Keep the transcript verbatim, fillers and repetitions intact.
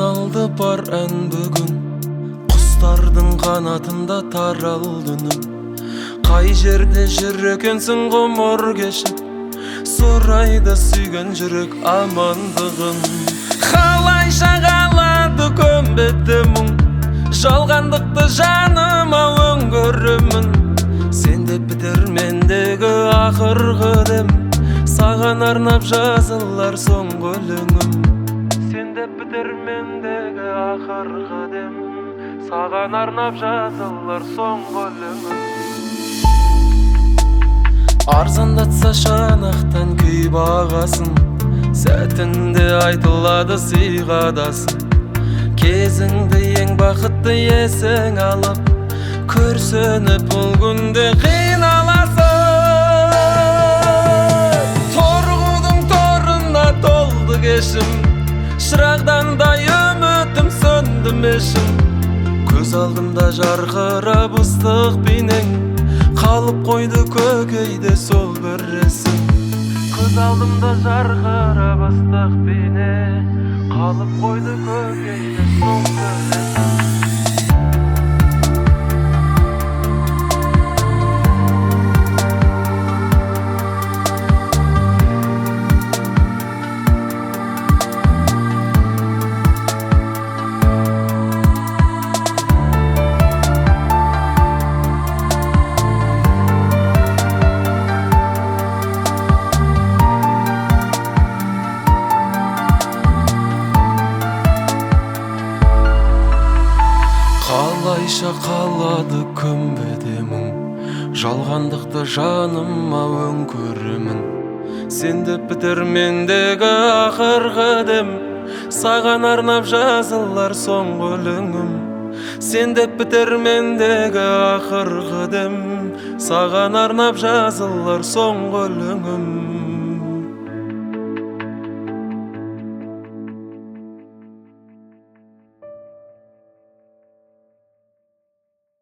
айналды бар ән бүгін, құстардың қанатында таралды үнім. Қай жерде жүр екенсің ғұмыр кешіп, сұрайды сүйген жүрек амандығын. Қалайша қалады көмбеде мұң, жалғандықты жаныма өңгөремін. Сенде бітер мендегі ақырғы дем, саған арнап жазылар соңғы өлеңім. Сенде бітер мендегі ақырғы дем, саған арнап жазылар соңғы өлеңім. Арзандатса шанақтан күй бағасын, сәтінде айтылады сыйғадасын. Кезіңді ең бақытты есің алып, көрсініп бұл күнде қиналасың. Торғудың торына толды кешім, шырағдан да үмітім сөнді мешім. Көз алдымда жарқырап ыстық бейнең, қалып қойды көкейде сол бір ресім. Көз алдымда жарқырап ыстық бейне, қалып қойды көкейде сол бір ресім. Қалайша қалады көмбеде мұң, жалғандықты жаныма өңгөремін. Сенде бітер мендегі ақырғы дем, саған арнап жазылар соңғы өлеңім. Сенде бітер мендегі ақырғы дем, саған арнап жазылар соңғы өлеңім.